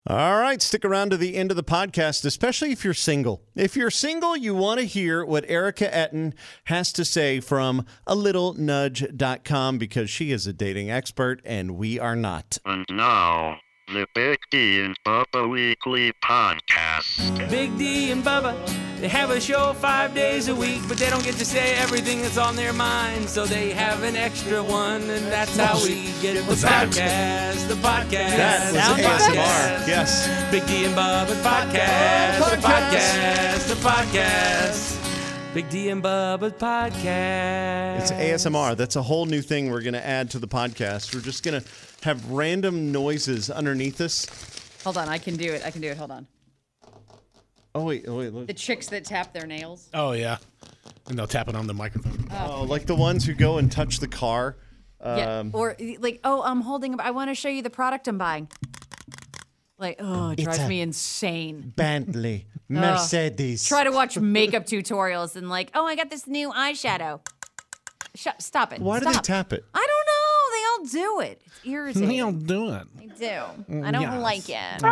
All right, stick around to the end of the podcast, especially if you're single. If you're single, you want to hear what Erica Etten has to say from alittle-nudge.com because she is a dating expert and we are not. And now, the Big D and Bubba Weekly Podcast. Big D and Bubba, they have a show 5 days a week, but they don't get to say everything that's on their mind, so they have an extra one, and that's how we get the podcast. The podcast. That was ASMR. Yes. Big D and Bubba podcast. The podcast. Big D and Bubba podcast. It's ASMR. That's a whole new thing we're going to add to the podcast. We're just going to have random noises underneath us. Hold on, I can do it. Hold on. Oh, wait, look. The chicks that tap their nails. Oh, yeah. And they'll tap it on the microphone. Oh, like the ones who go and touch the car. Yeah. Or like, oh, I'm holding. I want to show you the product I'm buying. Like, oh, it drives me insane. Bentley, Mercedes. Try to watch makeup tutorials and like, oh, I got this new eyeshadow. Stop it. Why do they tap it? I don't know. They all do it. It's irritating. They don't do it. They do. I don't like it.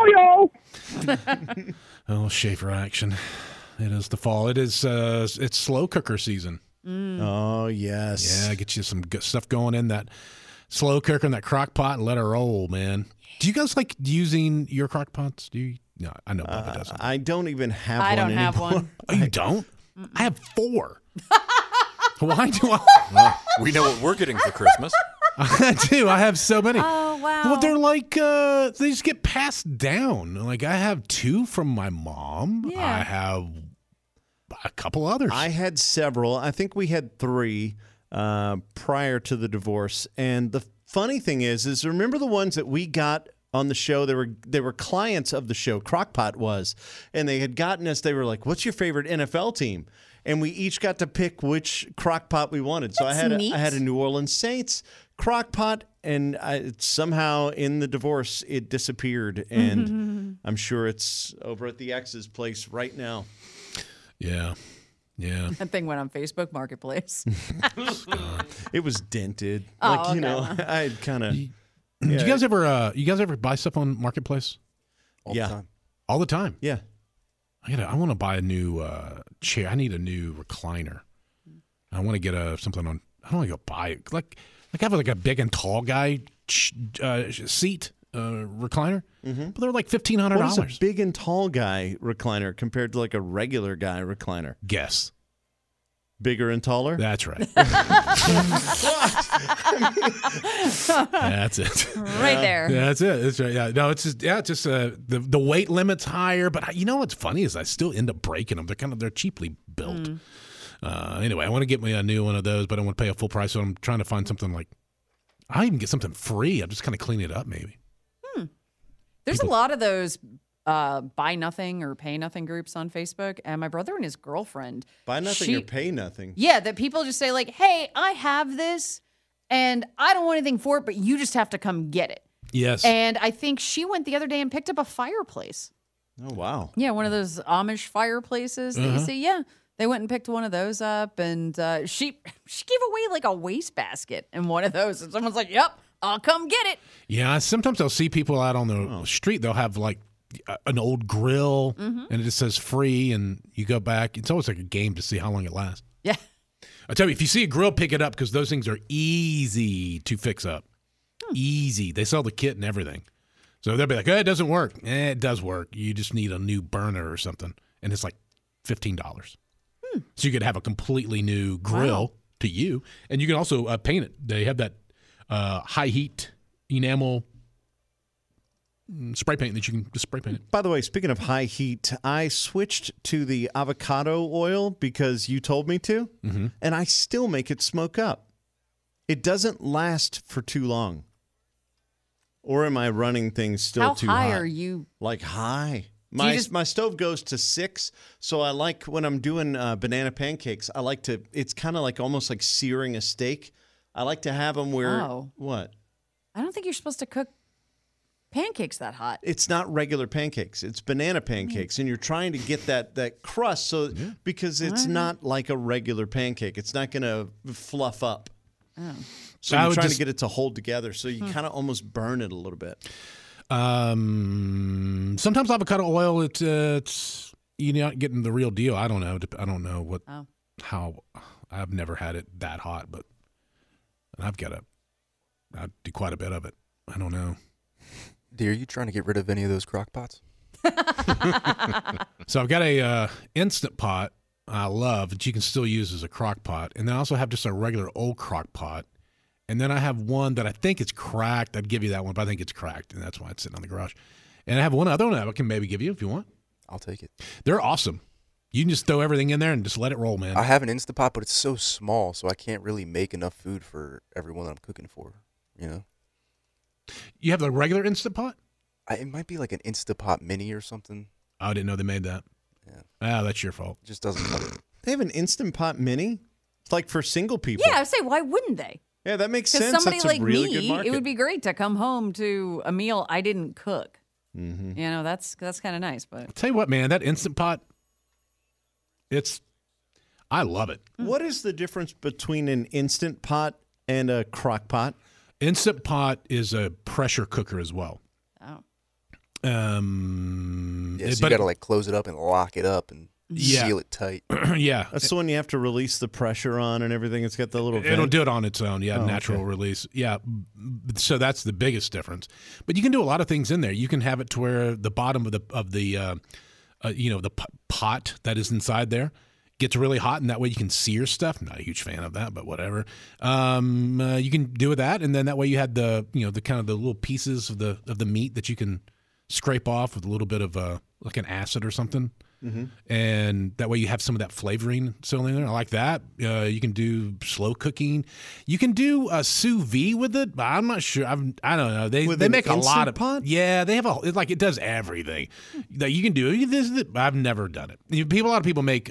Oh, Schaefer action. It is the fall. It's slow cooker season. Oh, yes. Yeah, get you some good stuff going in that slow cooker and that crock pot and let it roll, man. Do you guys like using your crock pots? Do you? No, I know Bubba doesn't. I don't even have I one don't have anymore. one. Oh, you don't? I have 4. Why do I? Well, we know what we're getting for Christmas. I do. I have so many. Oh, wow. Well, they're like, they just get passed down. Like, I have 2 from my mom. Yeah. I have a couple others. I had several. I think we had 3 prior to the divorce. And the funny thing is remember the ones that we got on the show? They were clients of the show. Crockpot was. And they had gotten us, they were like, what's your favorite NFL team? And we each got to pick which crockpot we wanted. So I had a New Orleans Saints crockpot, and somehow in the divorce it disappeared. And I'm sure it's over at the ex's place right now. Yeah. That thing went on Facebook Marketplace. It was dented. Oh, okay. I had kind of. Did you guys ever buy stuff on Marketplace? All the time. All the time. Yeah. I want to buy a new chair. I need a new recliner. I want to get something on. I don't want to go buy it. Like I have like a big and tall guy seat recliner, but they're like $1,500. What is a big and tall guy recliner compared to like a regular guy recliner? Guess. Bigger and taller? That's right. That's it. Right there. Yeah, that's it. That's right. Yeah. No, it's just the weight limit's higher. But you know what's funny is I still end up breaking them. They're cheaply built. Anyway, I want to get me a new one of those, but I want to pay a full price. So I'm trying to find something like I even get something free. I'm just kind of clean it up, maybe. There's a lot of those buy nothing or pay nothing groups on Facebook, and my brother and his girlfriend. Buy nothing or pay nothing. Yeah, that people just say like, "Hey, I have this, and I don't want anything for it, but you just have to come get it." Yes. And I think she went the other day and picked up a fireplace. Oh wow. Yeah, one of those Amish fireplaces that you see. Yeah, they went and picked one of those up, and she gave away like a wastebasket in one of those, and someone's like, "Yep, I'll come get it." Yeah, sometimes I'll see people out on the street. They'll have like an old grill, and it just says free, and you go back. It's always like a game to see how long it lasts. Yeah. I tell you, if you see a grill, pick it up because those things are easy to fix up. Easy. They sell the kit and everything. So they'll be like, it doesn't work. It does work. You just need a new burner or something, and it's like $15. So you could have a completely new grill to you, and you can also paint it. They have that high heat enamel spray paint that you can just spray paint it. By the way, speaking of high heat, I switched to the avocado oil because you told me to, and I still make it smoke up. It doesn't last for too long. Or am I running things still too high? How high are you? Like high. My stove goes to 6, so I like when I'm doing banana pancakes, I like to, it's kind of like almost like searing a steak. I like to have them where, what? I don't think you're supposed to cook pancakes that hot. It's not regular pancakes. It's banana pancakes, and you're trying to get that crust because it's not like a regular pancake. It's not going to fluff up. So you're trying to get it to hold together, so you kind of almost burn it a little bit. Sometimes avocado oil, it's you're not getting the real deal. I don't know. I don't know what how. I've never had it that hot, but I do quite a bit of it. I don't know. Dear, are you trying to get rid of any of those crock pots? So I've got a Instant Pot I love that you can still use as a crock pot, and then I also have just a regular old crock pot, and then I have one that I think it's cracked. I'd give you that one, but I think it's cracked, and that's why it's sitting on the garage. And I have one other one I can maybe give you if you want. I'll take it. They're awesome. You can just throw everything in there and just let it roll, man. I have an Instant Pot, but it's so small, so I can't really make enough food for everyone that I'm cooking for, you know? You have the regular Instant Pot? It might be like an Instant Pot Mini or something. Oh, I didn't know they made that. Yeah. Ah, that's your fault. It just doesn't cut it. They have an Instant Pot Mini? It's like for single people. Yeah, I would say, why wouldn't they? Yeah, that makes Because sense. somebody That's a like really good me, market. it would be great to come home to a meal I didn't cook. Mm-hmm. You know, that's kind of nice. But Tell you what, man, that Instant Pot, I love it. What is the difference between an Instant Pot and a crock pot? Instant Pot is a pressure cooker as well. oh, Yeah, so you got to like close it up and lock it up and seal it tight. Yeah. That's the one you have to release the pressure on and everything. It's got the little It'll vent. do it on its own. Yeah, natural release. Yeah, so that's the biggest difference. But you can do a lot of things in there. You can have it to where the bottom of the pot that is inside there gets really hot, and that way you can sear stuff. I'm not a huge fan of that, but whatever. You can do that, and then that way you had the kind of the little pieces of the meat that you can scrape off with a little bit of like an acid or something. Mm-hmm. And that way you have some of that flavoring still in there. I like that. You can do slow cooking. You can do sous vide with it, but I'm not sure. I don't know. They make a lot of pot? Yeah, they have it does everything that you can do. I've never done it. A lot of people make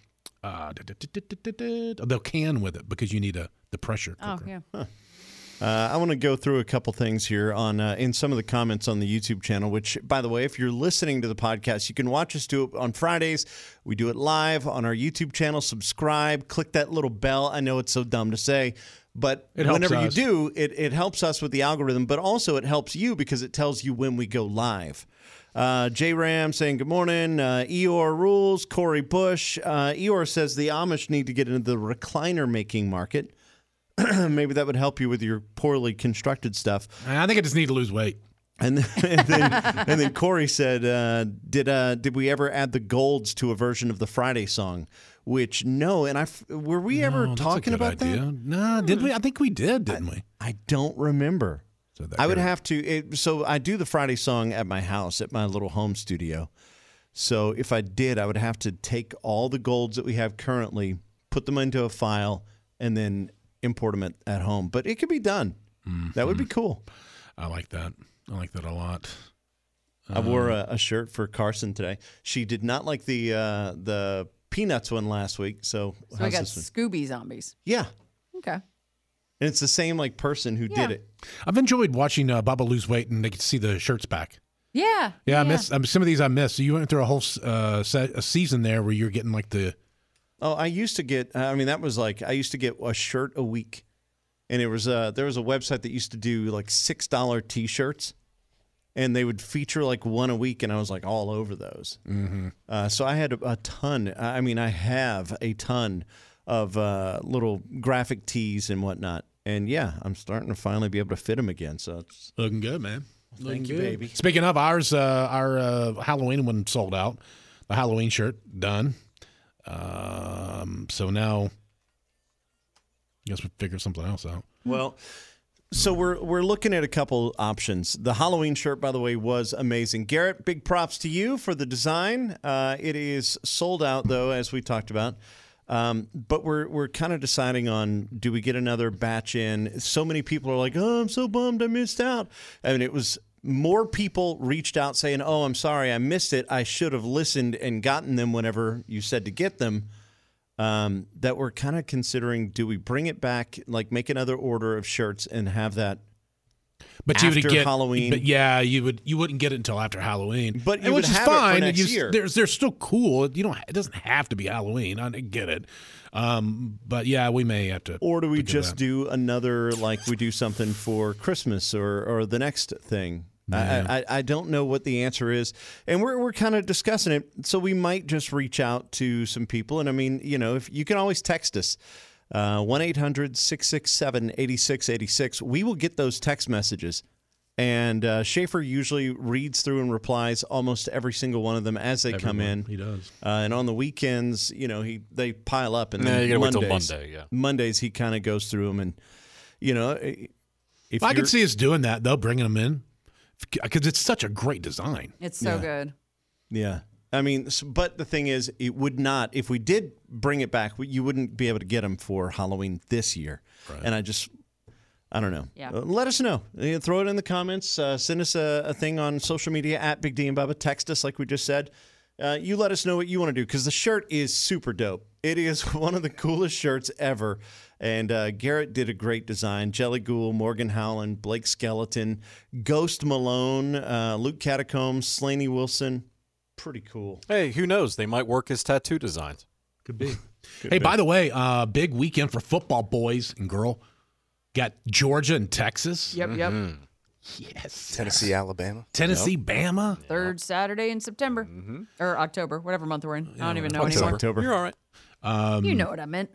they'll can with it because you need the pressure cooker. yeah. I want to go through a couple things here on in some of the comments on the YouTube channel, which, by the way, if you're listening to the podcast, you can watch us do it on Fridays. We do it live on our YouTube channel. Subscribe, click that little bell. I know it's so dumb to say, but whenever you do, it helps us with the algorithm, but also it helps you because it tells you when we go live. J Ram saying good morning. Eeyore rules. Corey Bush. Eeyore says the Amish need to get into the recliner making market. Maybe that would help you with your poorly constructed stuff. I think I just need to lose weight. And then Corey said, "Did we ever add the Golds to a version of the Friday song?" Which no, and were we ever talking about that? No, did we? I think we did, didn't we? I don't remember. So that I would have to. So I do the Friday song at my house, at my little home studio. So if I did, I would have to take all the Golds that we have currently, put them into a file, and then import them at home. But it could be done. Mm-hmm. That would be cool. I like that. I like that a lot. I wore a shirt for Carson today. She did not like the Peanuts one last week. So we got Scooby Zombies. Yeah. Okay. And it's the same person who did it. I've enjoyed watching Bubba lose weight, and they can see the shirts back. Yeah. I miss some of these. I miss. So you went through a whole a season there where you're getting like the. Oh, I used to get. I used to get a shirt a week, and there was a website that used to do like $6 T-shirts, and they would feature like one a week, and I was like all over those. Mm-hmm. So I had a ton. I have a ton of little graphic tees and whatnot, and yeah, I'm starting to finally be able to fit them again. So it's looking good, man. Thank you, baby. Speaking of ours, our Halloween one sold out. The Halloween shirt done. So now, I guess we figure something else out. Well, so we're looking at a couple options. The Halloween shirt, by the way, was amazing. Garrett, big props to you for the design. It is sold out, though, as we talked about. But we're kind of deciding on, do we get another batch in? So many people are like, oh, I'm so bummed I missed out. I mean, it was more people reached out saying, oh, I'm sorry, I missed it. I should have listened and gotten them whenever you said to get them. That we're kind of considering, do we bring it back, like make another order of shirts and have that but after you would get Halloween? But yeah, you wouldn't get it until after Halloween. But you which would is have it for fine. next year. They're still cool. It doesn't have to be Halloween. I get it. But yeah, we may have to. Or do we just do another, like we do something for Christmas or the next thing? I don't know what the answer is, and we're kind of discussing it. So we might just reach out to some people, and I mean, if you can always text us 1-800-667-8686. We will get those text messages. And Schaefer usually reads through and replies almost every single one of them as they come in. He does. And on the weekends, they pile up. And you then gotta wait till Monday. Yeah. Mondays he kind of goes through them, and if I can see us doing that though, bringing them in because it's such a great design. It's so good. Yeah. I mean, but the thing is, it would not. If we did bring it back, you wouldn't be able to get them for Halloween this year. Right. And I don't know. Yeah. Let us know. Throw it in the comments. Send us a thing on social media at Big D and Bubba. Text us like we just said. You let us know what you want to do because the shirt is super dope. It is one of the coolest shirts ever. And Garrett did a great design. Jelly Ghoul, Morgan Howland, Blake Skeleton, Ghost Malone, Luke Catacombs, Slaney Wilson. Pretty cool. Hey, who knows? They might work as tattoo designs. Could be. By the way, big weekend for football, boys and girl. Got Georgia and Texas. Yep. Yes. Tennessee, Alabama. Tennessee, Bama. Third Saturday in September or October, whatever month we're in. I don't even know It's anymore. October. You're all right. You know what I meant.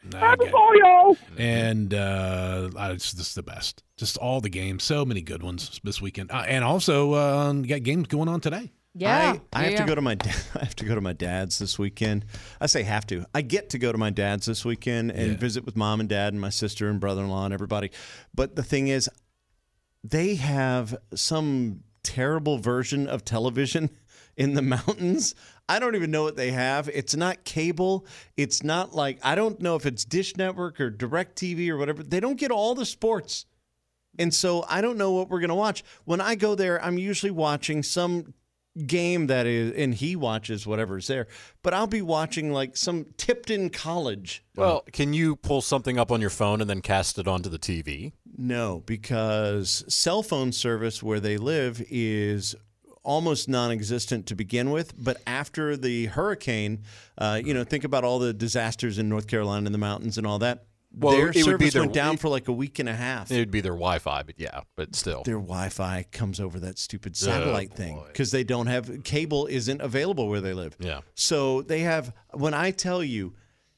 And it's just the best. Just all the games. So many good ones this weekend. And also, you got games going on today. Yeah. I have to go to my I have to go to my dad's this weekend. I say have to. I get to go to my dad's this weekend and visit with mom and dad and my sister and brother-in-law and everybody. But the thing is, they have some terrible version of television in the mountains. I don't even know what they have. It's not cable. It's not like, I don't know if it's Dish Network or DirecTV or whatever. They don't get all the sports. And so I don't know what we're going to watch. When I go there, I'm usually watching some game that is, and he watches whatever's there, but I'll be watching like some Tipton College. Well, can you pull something up on your phone and then cast it onto the TV? No, because cell phone service where they live is almost non-existent to begin with. But after the hurricane, think about all the disasters in North Carolina in the mountains and all that. Well, their it would be service went down for like a week and a half. It would be their Wi-Fi, but still. Their Wi-Fi comes over that stupid satellite thing because they don't have cable isn't available where they live. Yeah. So they have, when I tell you,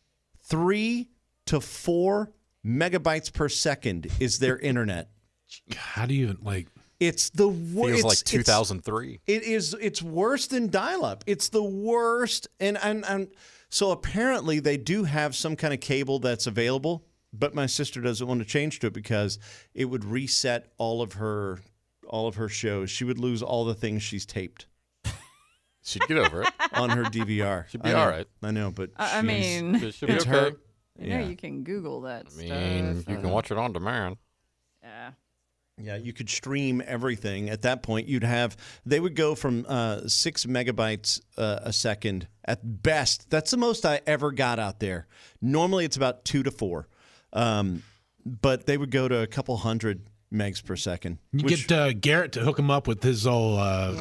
3 to 4 megabytes per second is their internet. How do you It's the worst. Feels like 2003. It's worse than dial-up. It's the worst. And so apparently they do have some kind of cable that's available, but my sister doesn't want to change to it because it would reset all of her shows. She would lose all the things she's taped. She'd get over it on her DVR. She'd be all right. I know, but I mean, it should be it's okay. her. You can Google that stuff. You can watch it on demand. Yeah. Yeah, you could stream everything. At that point, they would go from 6 megabytes a second at best. That's the most I ever got out there. Normally, it's about 2 to 4. But they would go to a couple hundred megs per second. You get Garrett to hook him up with his old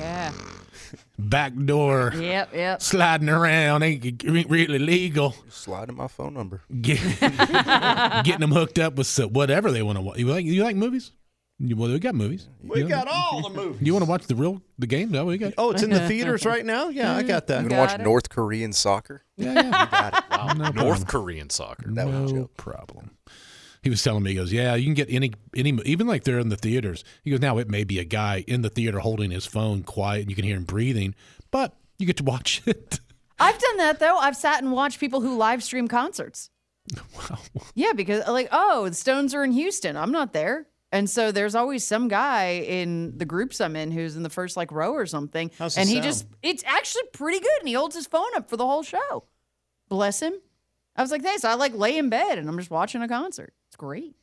backdoor sliding around. Ain't really legal. Sliding my phone number. Getting them hooked up with whatever they want to watch. You like movies? Well, we got movies. We got all the movies. You want to watch the game? No, we got. Oh, it's in the theaters right now? Yeah, I got that. You want to watch North Korean soccer? Yeah. You got it. Wow. No North Korean soccer. That was a No joke. problem. He was telling me, he goes, yeah, you can get any, even like they're in the theaters. He goes, now it may be a guy in the theater holding his phone quiet and you can hear him breathing, but you get to watch it. I've done that, though. I've sat and watched people who live stream concerts. Wow. Yeah, because the Stones are in Houston. I'm not there. And so there's always some guy in the groups I'm in who's in the first row or something. How's and the he sound? it's actually pretty good. And he holds his phone up for the whole show. Bless him. I was like, thanks. I lay in bed and I'm just watching a concert. It's great.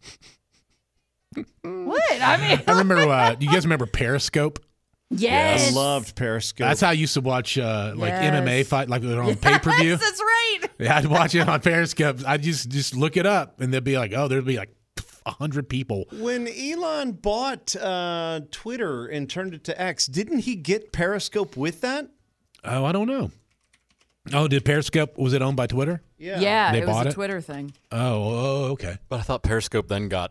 What? I mean, I remember, you guys remember Periscope? yes. I loved Periscope. That's how I used to watch MMA Yes. fight, like they're on pay-per-view. Yes, that's right. Yeah, I'd watch it on Periscope. I'd just look it up, and they'd be like, there'd be 100 people. When Elon bought Twitter and turned it to X, didn't he get Periscope with that? Oh, I don't know. Oh, did Periscope, was it owned by Twitter? Yeah, They it was bought a it? Twitter thing. Oh, okay. But I thought Periscope then got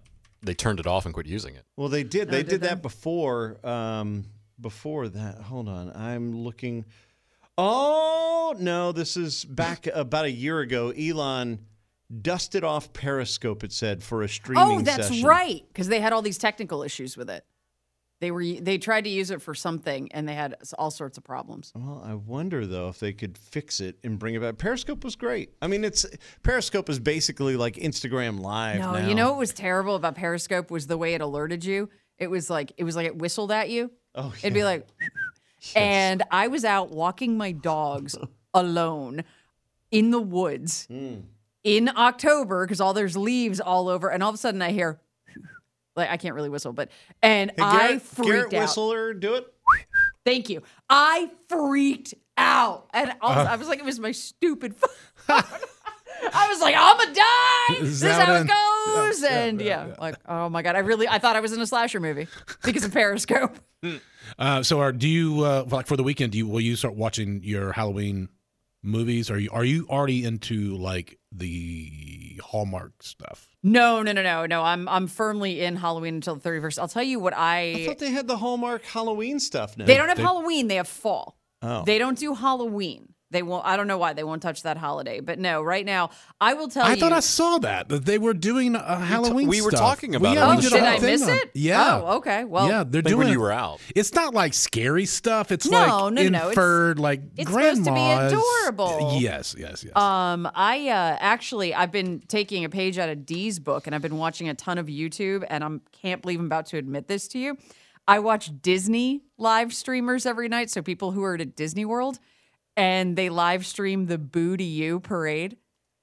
they turned it off and quit using it. Well, they did. Oh, They did did they? that before. Before that, hold on. I'm looking. Oh no, this is back about a year ago. Elon dusted off Periscope. It said for a streaming. Oh, that's session. right. Because they had all these technical issues with it. They tried to use it for something and they had all sorts of problems. Well, I wonder though if they could fix it and bring it back. Periscope was great. I mean, Periscope is basically like Instagram Live No, now. you know what was terrible about Periscope was the way it alerted you. It was like it whistled at you. Oh, It'd be yeah. like, and I was out walking my dogs alone in the woods in October because there's leaves all over, and all of a sudden I hear, like I can't really whistle, but Hey, I freaked Garrett out. Whistler, do it. Thank you. I freaked out, and I was like, it was my stupid phone. I was like, I'm gonna die. This is how it goes. And like, oh my God. I thought I was in a slasher movie because of Periscope. So do you like for the weekend? Will you start watching your Halloween movies? Are you already into like the Hallmark stuff? No. I'm firmly in Halloween until the 31st. I'll tell you what I thought they had the Hallmark Halloween stuff now. They don't have Halloween. They have fall. Oh. They don't do Halloween. They won't. I don't know why they won't touch that holiday. But no, right now I will tell you. I thought I saw that they were doing Halloween. we were stuff. talking about it we on Oh, the did show. a did whole I thing miss on- it? Yeah. Oh, okay. Well, yeah, they're I think doing. when you were out. It's not like scary stuff. It's No, like no. It's- inferred, like it's supposed to be grandmas. adorable. Yes. I've been taking a page out of Dee's book, and I've been watching a ton of YouTube, and I can't believe I'm about to admit this to you. I watch Disney live streamers every night, so people who are at Disney World, and they live stream the Boo to You parade.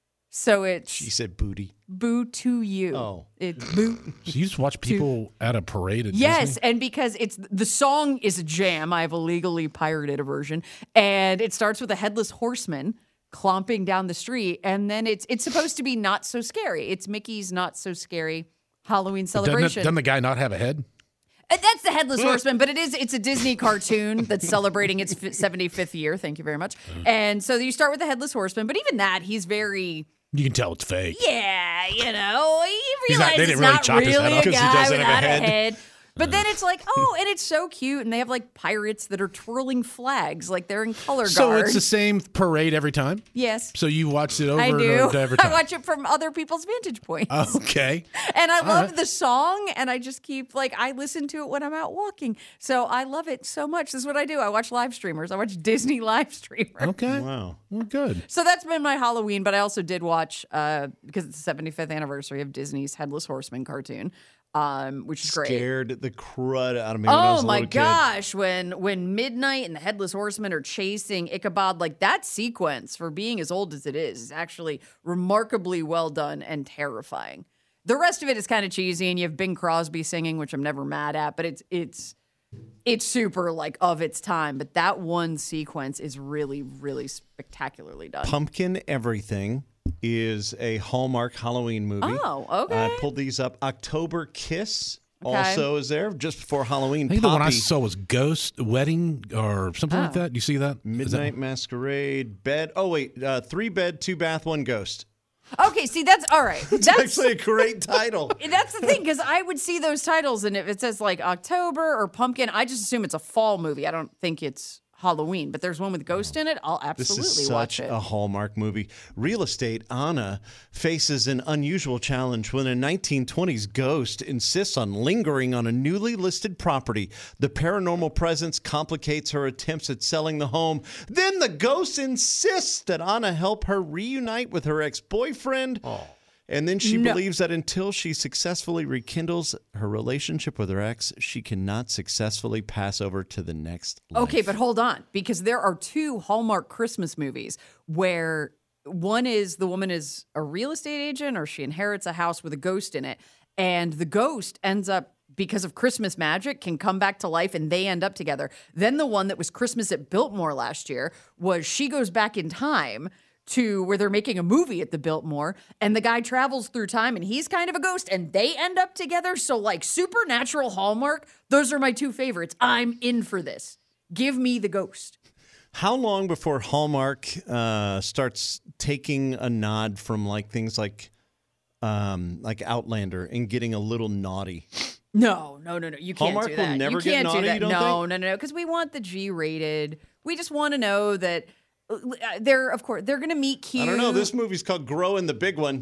So it's She said booty. Boo to You. Oh. It's Boo. So you just watch people at a parade at Yes, Disney? and because the song is a jam, I have a legally pirated version, and it starts with a headless horseman clomping down the street, and then it's supposed to be not so scary. It's Mickey's not so scary Halloween celebration. Doesn't the guy not have a head? That's the headless horseman, but it's a Disney cartoon that's celebrating its 75th year. Thank you very much. And so you start with the headless horseman, but even that, he's very. You can tell it's fake. Yeah, he They realizes didn't it's really not chop his head really off a 'cause he guy doesn't have without a a head. head. But then it's like, and it's so cute, and they have like pirates that are twirling flags, like they're in color guard. So it's the same parade every time? Yes, So you watched it over I and do. over every time? I watch it from other people's vantage points. Okay. And I love right. the song, and I just keep I listen to it when I'm out walking. So I love it so much. This is what I do. I watch live streamers. I watch Disney live streamers. Okay. Wow. Well, good. So that's been my Halloween, but I also did watch because it's the 75th anniversary of Disney's Headless Horseman cartoon, which is great. Scared the crud out of me when I was Oh a my little kid. gosh, when Midnight and the Headless Horseman are chasing Ichabod, like that sequence for being as old as it is actually remarkably well done and terrifying. The rest of it is kind of cheesy, and you have Bing Crosby singing, which I'm never mad at, but it's super like of its time. But that one sequence is really, really spectacularly done. Pumpkin Everything is a Hallmark Halloween movie. Oh, okay. I pulled these up. October Kiss Okay. also is there just before Halloween. I think the one I Poppy, saw was Ghost Wedding or something like that. You see that? Is that- Midnight Masquerade, Bed. Oh wait, 3 bed, 2 bath, 1 ghost. Okay, see, that's all right. It's That's actually a great title. That's the thing, because I would see those titles, and if it says like October or Pumpkin, I just assume it's a fall movie. I don't think it's Halloween, but there's one with Ghost in it. I'll This absolutely is watch such it. a Hallmark movie. Real estate Anna faces an unusual challenge when a 1920s ghost insists on lingering on a newly listed property. The paranormal presence complicates her attempts at selling the home. Then the ghost insists that Anna help her reunite with her ex-boyfriend. And then she believes that until she successfully rekindles her relationship with her ex, she cannot successfully pass over to the next life. Okay, but hold on, because there are 2 Hallmark Christmas movies where one is the woman is a real estate agent, or she inherits a house with a ghost in it, and the ghost ends up, because of Christmas magic, can come back to life, and they end up together. Then the one that was Christmas at Biltmore last year was she goes back in time to where they're making a movie at the Biltmore, and the guy travels through time, and he's kind of a ghost, and they end up together. So like supernatural Hallmark, those are my 2 favorites. I'm in for this. Give me the ghost. How long before Hallmark starts taking a nod from like things like like Outlander and getting a little naughty? No. You can't Hallmark do will that. never You get can't naughty, do that. you don't No, think? no, because we want the G-rated. We just want to know that they're going to meet cute. I don't know. This movie's called Growing the Big One.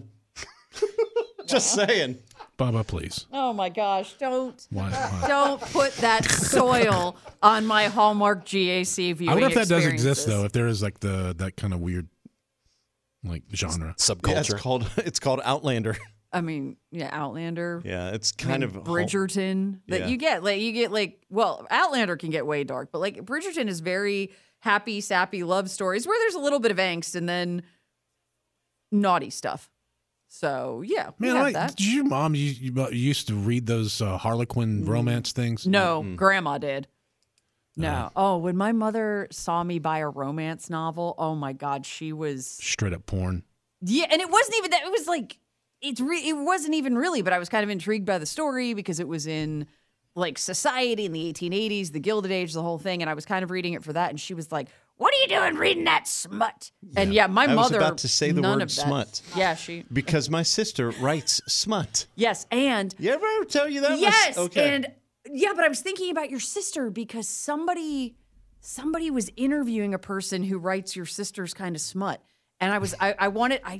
Just saying. Bubba, please. Oh my gosh! Don't Why? put that soil on my Hallmark GAC viewing. I wonder if that does experiences. exist though. If there is like that kind of weird like genre. Subculture. Yeah, it's called Outlander. I mean, yeah, Outlander. Yeah, it's kind of Bridgerton that Yeah. you get Outlander can get way dark, but like Bridgerton is very happy, sappy love stories where there's a little bit of angst and then naughty stuff. So yeah, we have that. Did your mom you used to read those Harlequin romance things? No, Grandma did. No. When my mother saw me buy a romance novel, oh my God, she was Straight up porn. Yeah, and it wasn't even that. It was like it wasn't even really, but I was kind of intrigued by the story because it was in like society in the 1880s, the Gilded Age, the whole thing, and I was kind of reading it for that. And she was like, "What are you doing reading that smut?" And my I was mother about to say the none word of that. smut. Yeah, she. Because my sister writes smut. Yes, and You ever tell you that? yes, Okay. and yeah, but I was thinking about your sister because somebody was interviewing a person who writes your sister's kind of smut. And I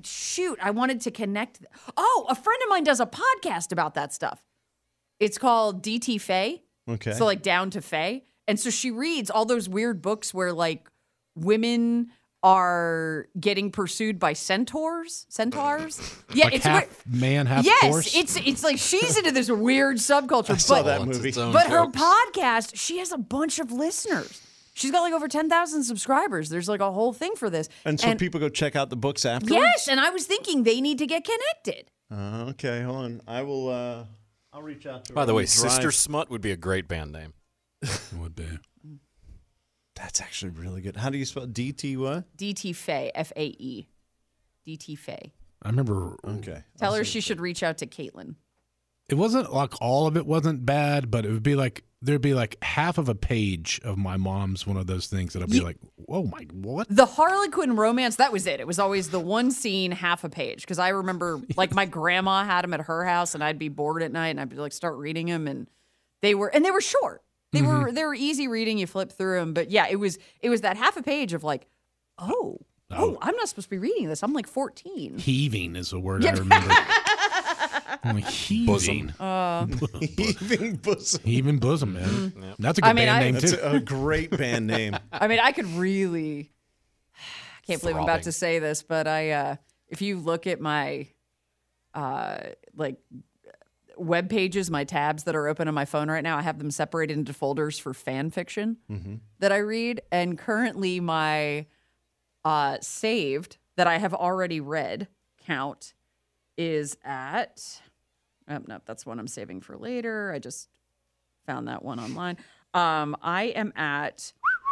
wanted to connect. Oh, a friend of mine does a podcast about that stuff. It's called DT Faye. Okay. So like Down to Faye. And so she reads all those weird books where like women are getting pursued by centaurs. Yeah, Like it's half weird. man, half Yes, horse. it's like she's into this weird subculture. I saw but that It's movie. its own but her jokes. podcast, she has a bunch of listeners. She's got like over 10,000 subscribers. There's like a whole thing for this. And so people go check out the books afterwards? Yes, and I was thinking they need to get connected. Okay, hold on. I will, I'll reach out to her. By the on way, drive. Sister Smut would be a great band name. would be. That's actually really good. How do you spell DT what? DT Faye, Fae. DT Faye. I remember. Okay. Tell her she should reach out to Caitlin. It wasn't like all of it wasn't bad, but it would be like there'd be like half of a page of my mom's one of those things that I'd be like, "Whoa, my what?" The Harlequin romance, that was it. It was always the one scene, half a page. Because I remember, like, my grandma had them at her house, and I'd be bored at night, and I'd be like, start reading them, and they were short. They were easy reading. You flip through them, but yeah, it was that half a page of like, oh, I'm not supposed to be reading this. I'm like 14. Heaving is a word I remember. I'm like, heaving. Heaving Bosom. Heaving bosom, man. That's a good band name That's too. a great band name. I mean, I could really. I can't believe I'm about Throbbing. to say this, but if you look at my, like, web pages, my tabs that are open on my phone right now, I have them separated into folders for fan fiction that I read, and currently my saved that I have already read count is at. Oh, no, that's one I'm saving for later. I just found that one online. I am at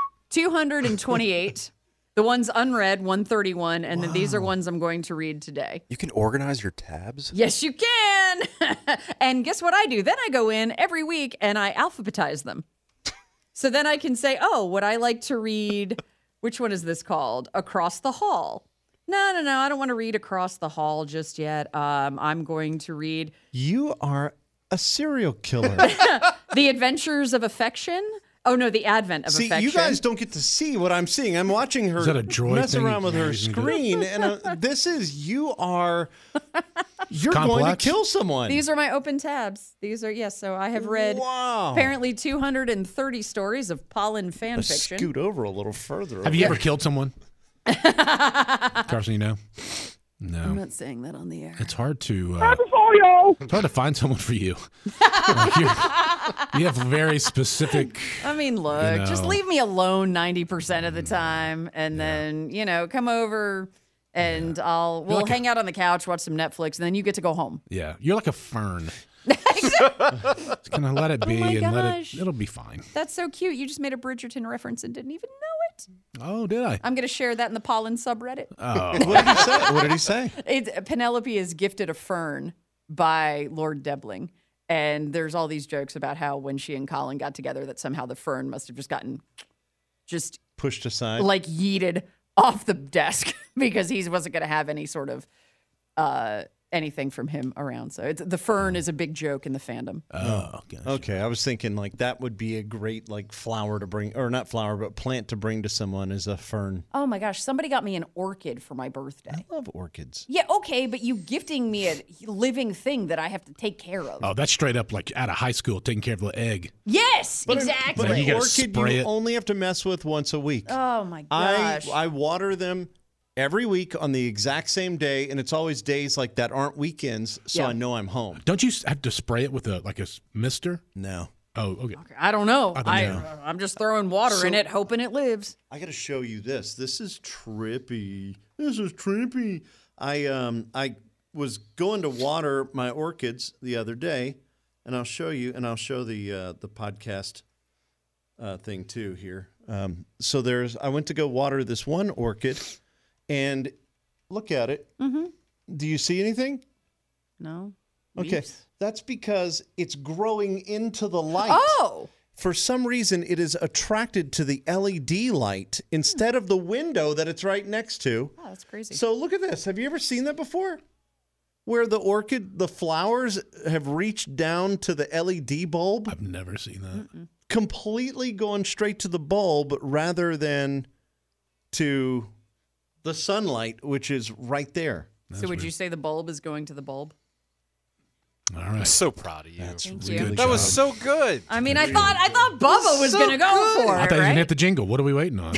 228. The ones unread, 131, and then these are ones I'm going to read today. You can organize your tabs? Yes, you can. And guess what I do? Then I go in every week and I alphabetize them. So then I can say, oh, would I like to read, which one is this called? Across the Hall. No, I don't want to read Across the Hall just yet. I'm going to read You are a serial killer. The Adventures of Affection. Oh, no, The Advent of See, Affection. you guys don't get to see what I'm seeing. I'm watching her Is that a droid mess thing around with you're her using to- screen, and this is you're going to Complex? kill someone. These are my open tabs. These are, yes, so I have read Wow. apparently 230 stories of pollen fan Let's fiction. scoot over a little further. Have you ever killed someone? Carson, you know? I'm No. not saying that on the air. It's hard to. It's hard to find someone for you. Like you have very specific. I mean, look, You just know. leave me alone 90% of the time, and then come over, and we'll like hang out on the couch, watch some Netflix, and then you get to go home. Yeah, you're like a fern. Just kind of let it be my and gosh. it'll be fine. That's so cute. You just made a Bridgerton reference and didn't even know it. Oh, did I? I'm going to share that in the pollen subreddit. What did he say? Penelope is gifted a fern by Lord Debling. And there's all these jokes about how when she and Colin got together, that somehow the fern must have just gotten Pushed aside. like yeeted off the desk because he wasn't going to have any sort of anything from him around. So the fern is a big joke in the fandom. Oh, gosh. Okay, I was thinking like that would be a great like flower to bring, or not flower, but plant to bring to someone as a fern. Oh my gosh, somebody got me an orchid for my birthday. I love orchids. Yeah, okay, but you gifting me a living thing that I have to take care of. Oh, that's straight up like out of high school, taking care of the egg. Yes, exactly. But You an gotta orchid spray you it. only have to mess with once a week. Oh my gosh. I water them every week on the exact same day, and it's always days like that aren't weekends, so Yeah. I know I'm home. Don't you have to spray it with a mister? No. Oh, okay. I don't know. I don't know. I'm just throwing water in it, hoping it lives. I got to show you this. This is trippy. This is trippy. I was going to water my orchids the other day, and I'll show you, and I'll show the podcast thing too here. So I went to go water this one orchid, and look at it. Mm-hmm. Do you see anything? No. Okay, Weeps. that's because it's growing into the light. Oh. For some reason, it is attracted to the LED light instead of the window that it's right next to. Oh, that's crazy. So look at this. Have you ever seen that before? Where the orchid, the flowers have reached down to the LED bulb, I've never seen that. completely going straight to the bulb rather than to the sunlight, which is right there. So would you say the bulb is going to the bulb? All I'm right. so proud of you. Thank really you. good That was job. so good. I mean, I thought Bubba was so going to go for it, I thought you right? didn't hit the jingle. What are we waiting on?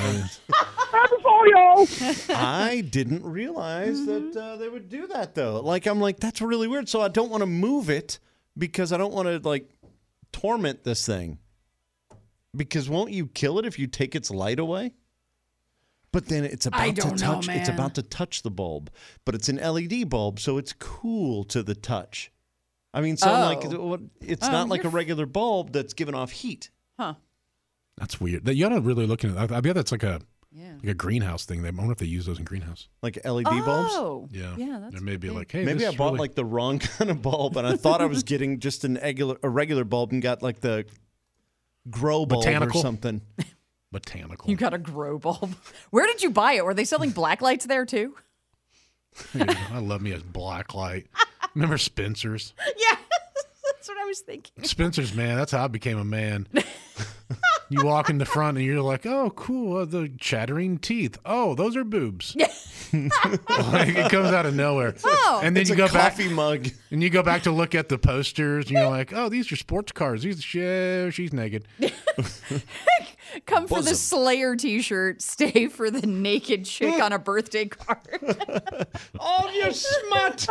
I didn't realize that they would do that, though. I'm like, that's really weird. So I don't want to move it because I don't want to, like, torment this thing. Because won't you kill it if you take its light away? But then it's about to don't know, touch. It's man. about to touch the bulb, but it's an LED bulb, so it's cool to the touch. I mean, so I'm like, it's not like a regular bulb that's giving off heat. Huh. That's weird. You gotta really look at it. I bet that's like a Yeah. greenhouse thing. I wonder if they use those in greenhouse. Like LED bulbs? Oh. Yeah. Yeah, that's There may be big. like, hey, Maybe this I is bought really- like the wrong kind of bulb, and I thought I was getting just a regular bulb and got like the grow bulb Botanical? or something. botanical. You got a grow bulb. Where did you buy it? Were they selling black lights there too? Yeah, I love me a black light. Remember Spencer's? Yeah. That's what I was thinking. Spencer's, man, that's how I became a man. You walk in the front and you're like, oh, cool, the chattering teeth. Oh, those are boobs. Like, it comes out of nowhere. Oh. And then It's you a go back coffee mug. and you go back to look at the posters and you're like, oh, these are sports cars. She's naked. Come for the Bosom. Slayer t-shirt, stay for the naked chick on a birthday card. Oh, you smut!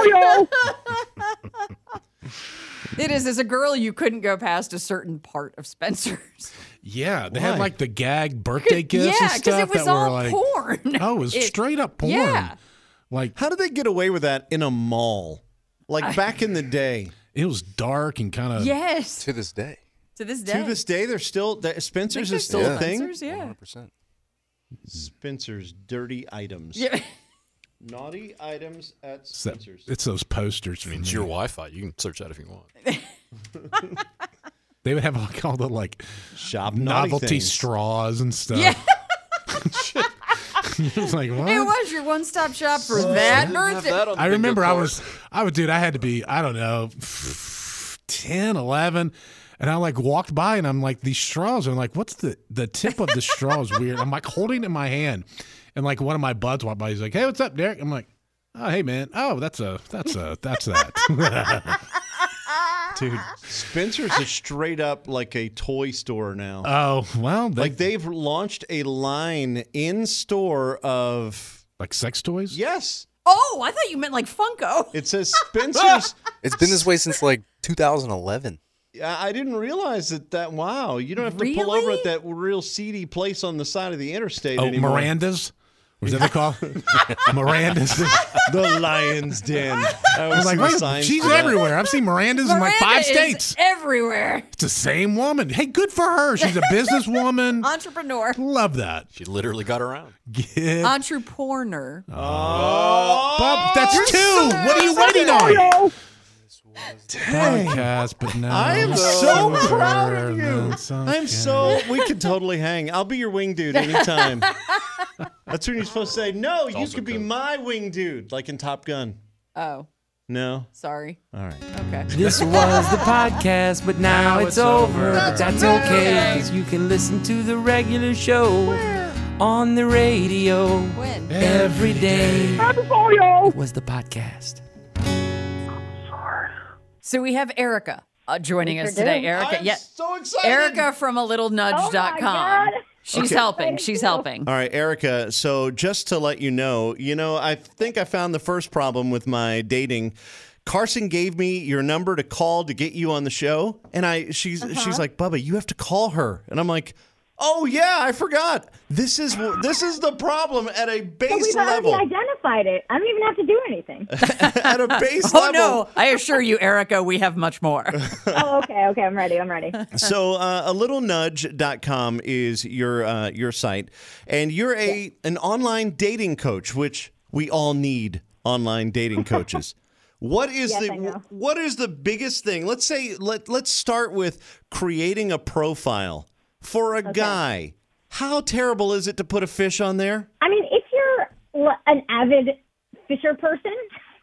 It is. As a girl, you couldn't go past a certain part of Spencer's. Yeah, they Why? had like the gag birthday gifts Yeah, and because stuff it was that were all like, porn. oh, it was straight up porn. Yeah. Like, How did they get away with that in a mall? Like back in the day. it was dark and kind of. Yes. To this day. To this day. To this day, they're still Spencer's Think is still there's a thing. Spencer's, yeah. 100%. Spencer's dirty items. Yeah. Naughty items at It's that- Spencer's. It's those posters. I mean, it's your Wi-Fi. You can search that if you want. They would have like all the like Shop naughty novelty things. straws and stuff. Yeah. It was like, what? It was your one-stop shop for that birthday. I remember I had to be, I don't know, 10, 11. And I like walked by and I'm like, these straws. I'm like, what's the tip of the straw is weird. I'm like holding it in my hand. And like one of my buds walked by. He's like, hey, what's up, Derek? I'm like, oh, hey, man. Oh, that's that. Dude, Spencer's is straight up like a toy store now. Oh, well, Like they've launched a line in store of like sex toys? yes. Oh, I thought you meant like Funko. It says Spencer's. It's been this way since like 2011. I didn't realize that. Wow, you don't have to pull over Really? at that real seedy place on the side of the interstate Oh, anymore. Miranda's? Was that they call Miranda's? The Lion's Den. I was like, wait, she's everywhere. I've seen Miranda's in like 5 Miranda is states. everywhere. It's the same woman. Hey, good for her. She's a businesswoman. Entrepreneur. Love that. She literally got around. Get Entrepreneur. Bob, that's 2. What are you waiting on? Podcast, but now I am so proud of you. servants I'm so. We could totally hang. I'll be your wing dude anytime. That's when you're supposed to say, no, you also could be good. my wing dude, like in Top Gun. Oh. No? Sorry. All right. Okay. This was the podcast, but now it's over. But that's okay, because you can listen to the regular show on the radio When? every day. It was the podcast. So we have Erica joining us today. Erica, I'm so excited. Erica from alittle-nudge.com. God. She's helping. She's helping. All right, Erica. So just to let you know, I think I found the first problem with my dating. Carson gave me your number to call to get you on the show, and she's like, Bubba, you have to call her, and I'm like, oh yeah, I forgot. This is the problem at a base We've level. already identified it. I don't even have to do anything. At a base Oh, level. no. I assure you, Erica, we have much more. Oh, okay. I'm ready. So alittle-nudge.com is your site, and you're an online dating coach, which we all need online dating coaches. What is Yes, I know. what is the biggest thing? Let's say let's start with creating a profile for a guy. How terrible is it to put a fish on there? I mean, if you're an avid fisher person,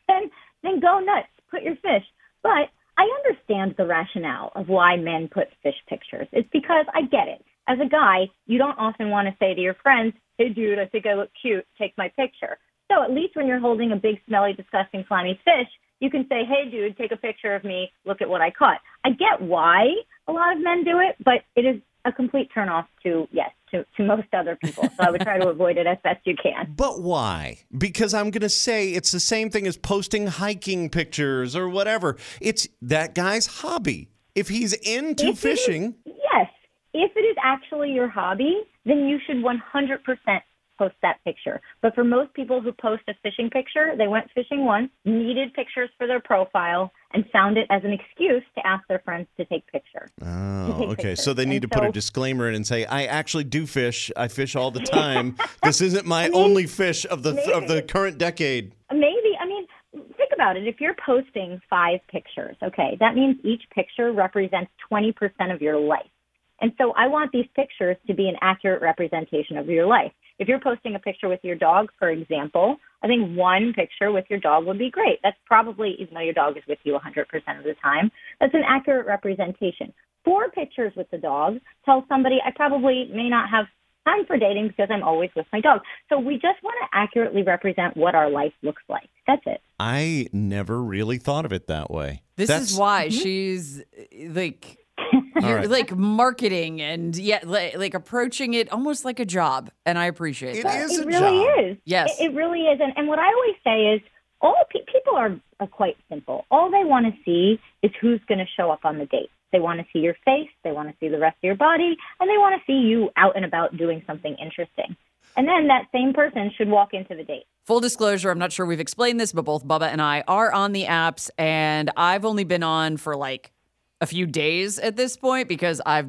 then go nuts. Put your fish. But I understand the rationale of why men put fish pictures. It's because I get it. As a guy, you don't often want to say to your friends, hey, dude, I think I look cute. Take my picture. So at least when you're holding a big, smelly, disgusting, slimy fish, you can say, hey, dude, take a picture of me. Look at what I caught. I get why a lot of men do it, but it is a complete turnoff to most other people. So I would try to avoid it as best you can. But why? Because I'm going to say it's the same thing as posting hiking pictures or whatever. It's that guy's hobby. If he's into fishing. Yes. If it is actually your hobby, then you should 100% post that picture. But for most people who post a fishing picture, they went fishing once, needed pictures for their profile, and found it as an excuse to ask their friends to take pictures. Oh, okay. So they need to put a disclaimer in and say, I actually do fish. I fish all the time. This isn't my only fish of the current decade. Maybe. I mean, think about it. If you're posting 5 pictures, okay, that means each picture represents 20% of your life. And so I want these pictures to be an accurate representation of your life. If you're posting a picture with your dog, for example, I think 1 picture with your dog would be great. That's probably, even though your dog is with you 100% of the time, that's an accurate representation. 4 pictures with the dog tell somebody I probably may not have time for dating because I'm always with my dog. So we just want to accurately represent what our life looks like. That's it. I never really thought of it that way. This is why she's like... You're like marketing and like approaching it almost like a job, and I appreciate It that. is It a really job. is. Yes. It really is. And what I always say is all people are quite simple. All they want to see is who's going to show up on the date. They want to see your face, they want to see the rest of your body, and they want to see you out and about doing something interesting. And then that same person should walk into the date. Full disclosure, I'm not sure we've explained this, but both Bubba and I are on the apps, and I've only been on for like a few days at this point because I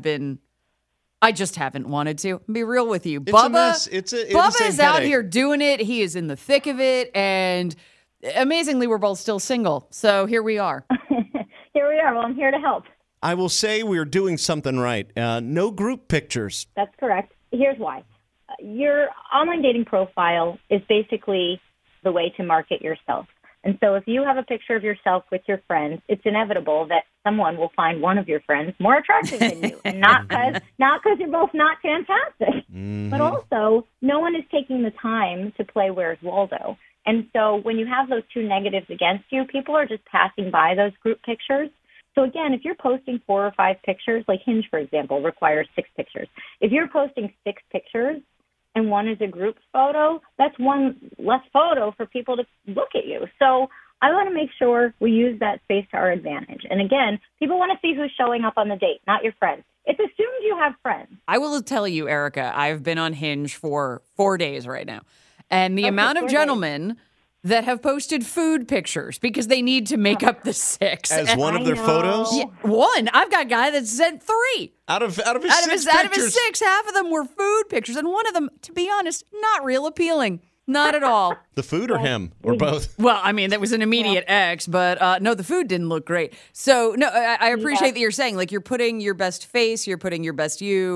just haven't wanted to. Be real with you. It's a mess. It's the Bubba same is out headache. here doing it. He is in the thick of it. And amazingly, we're both still single. So here we are. Here we are. Well, I'm here to help. I will say we're doing something right. No group pictures. That's correct. Here's why. Your online dating profile is basically the way to market yourself. And so if you have a picture of yourself with your friends, it's inevitable that someone will find one of your friends more attractive than you. And not because you're both not fantastic, but also no one is taking the time to play Where's Waldo. And so when you have those 2 negatives against you, people are just passing by those group pictures. So again, if you're posting 4 or 5 pictures, like Hinge, for example, requires 6 pictures. If you're posting 6 pictures, and one is a group photo, that's one less photo for people to look at you. So I want to make sure we use that space to our advantage. And again, people want to see who's showing up on the date, not your friends. It's assumed you have friends. I will tell you, Erica, I've been on Hinge for 4 days right now. And the amount of 4 gentlemen that have posted food pictures because they need to make up the 6. As one of their know. photos? Yeah, 1. I've got a guy that sent 3. Out of his Out of 6 his pictures. 6, half of them were food pictures. And one of them, to be honest, not real appealing. Not at all. The food or him? Or both? Well, I mean, that was an immediate X, but no, the food didn't look great. So, no, I appreciate that you're saying, like, you're putting your best face, you're putting your best you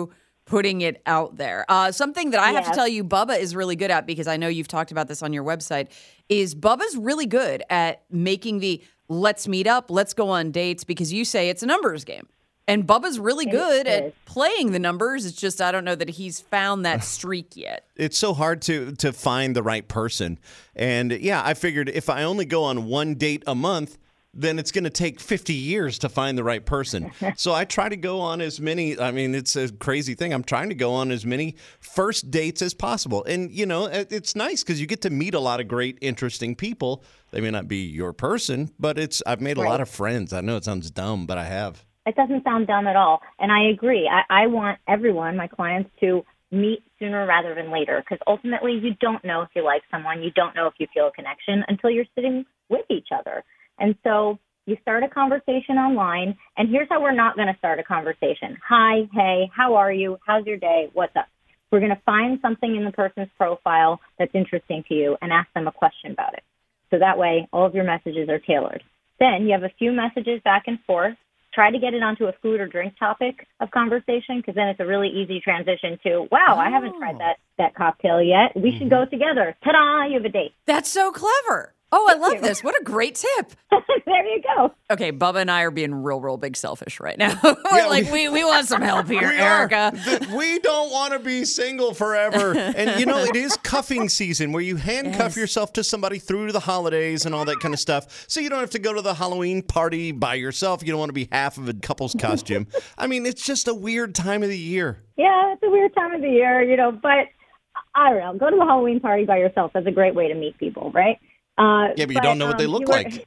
putting it out there. Something that I have to tell you Bubba is really good at, because I know you've talked about this on your website, is Bubba's really good at making the let's meet up, let's go on dates, because you say it's a numbers game. And Bubba's really good at playing the numbers. It's just I don't know that he's found that streak yet. It's so hard to find the right person. And yeah, I figured if I only go on one date a month, then it's going to take 50 years to find the right person. So I try to go on as many, I mean, it's a crazy thing. I'm trying to go on as many first dates as possible. And, you know, it's nice because you get to meet a lot of great, interesting people. They may not be your person, but I've made a lot of friends. I know it sounds dumb, but I have. It doesn't sound dumb at all. And I agree. I want everyone, my clients, to meet sooner rather than later, because ultimately you don't know if you like someone. You don't know if you feel a connection until you're sitting with each other. And so you start a conversation online, and here's how we're not going to start a conversation. Hi, hey, how are you? How's your day? What's up? We're going to find something in the person's profile that's interesting to you and ask them a question about it. So that way all of your messages are tailored. Then you have a few messages back and forth. Try to get it onto a food or drink topic of conversation, because then it's a really easy transition to, wow, I haven't tried that cocktail yet. We should go together. Ta-da, you have a date. That's so clever. Oh, I love this. What a great tip. There you go. Okay, Bubba and I are being real big selfish right now. We want some help here, Erica. We don't want to be single forever. And, you know, it is cuffing season where you handcuff yourself to somebody through the holidays and all that kind of stuff. So you don't have to go to the Halloween party by yourself. You don't want to be half of a couple's costume. I mean, it's just a weird time of the year. Yeah, it's a weird time of the year, you know, but I don't know. Go to the Halloween party by yourself. That's a great way to meet people, right? But you don't know what they look like.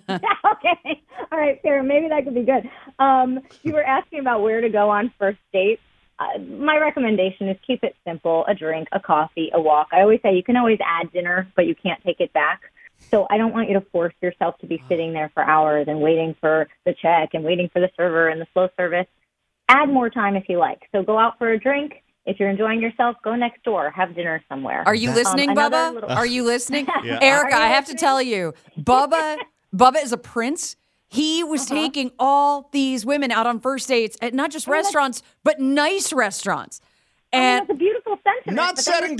Okay. All right, fair. Maybe that could be good. You were asking about where to go on first dates. My recommendation is keep it simple: a drink, a coffee, a walk. I always say you can always add dinner, but you can't take it back. So I don't want you to force yourself to be sitting there for hours and waiting for the check and waiting for the server and the slow service. Add more time if you like. So go out for a drink. If you're enjoying yourself, go next door, have dinner somewhere. Are you listening, Bubba? Are you listening? Yeah. Erica, I have to tell you, Bubba is a prince. He was taking all these women out on first dates at not just restaurants, but nice restaurants. And that's a beautiful sentiment. Not setting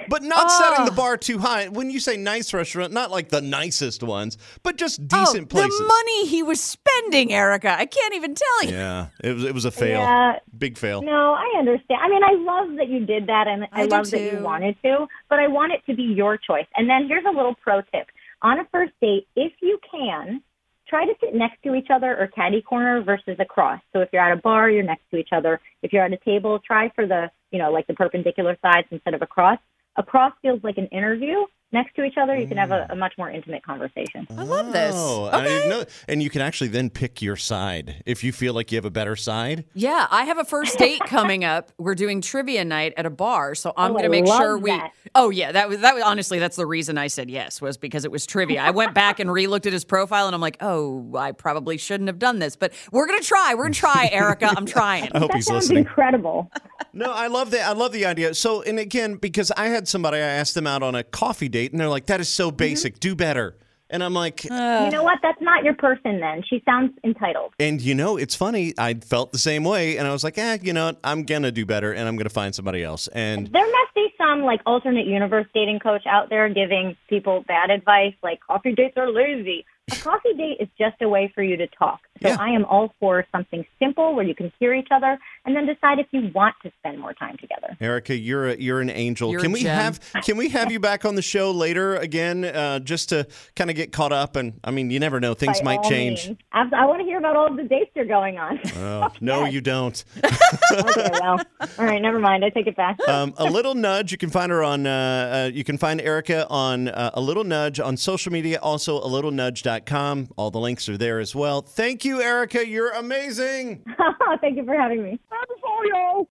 the bar too high. When you say nice restaurant, not like the nicest ones, but just decent places. The money he was spending, Erica, I can't even tell you. Yeah, it was a fail. Yeah. Big fail. No, I understand. I mean, I love that you did that, and I love that you wanted to, but I want it to be your choice. And then here's a little pro tip. On a first date, if you can, try to sit next to each other or catty corner versus across. So if you're at a bar, you're next to each other. If you're at a table, try for the, like the perpendicular sides instead of across. Across feels like an interview. Next to each other, you can have a much more intimate conversation. I love this. Okay. I didn't know. And you can actually then pick your side if you feel like you have a better side. Yeah, I have a first date coming up. We're doing trivia night at a bar, so I'm going to make sure that. Oh yeah, that was honestly that's the reason I said yes, was because it was trivia. I went back and re-looked at his profile, and I'm like, oh, I probably shouldn't have done this, but we're going to try. We're going to try, Erica. I'm trying. I hope that he's sounds listening. Incredible. No, I love that. I love the idea. So, and again, because I had somebody, I asked them out on a coffee date, and they're like, that is so basic. Do better. And I'm like, you know what? That's not your person then. She sounds entitled. And it's funny. I felt the same way. And I was like, I'm going to do better, and I'm going to find somebody else. And there must be some like alternate universe dating coach out there giving people bad advice, like coffee dates are lazy. A coffee date is just a way for you to talk. So I am all for something simple where you can hear each other and then decide if you want to spend more time together. Erica, you're an angel. You're can a we gem. have you back on the show later again, just to kind of get caught up? And I mean, you never know, things might change. Means. I want to hear about all of the dates you're going on. Oh, no, you don't. Okay, well, all right, never mind. I take it back. A Little Nudge. You can find her on. You can find Erica on A Little Nudge on social media. Also, alittle.nudge.com. All the links are there as well. Thank you, Erica. You're amazing. Thank you for having me.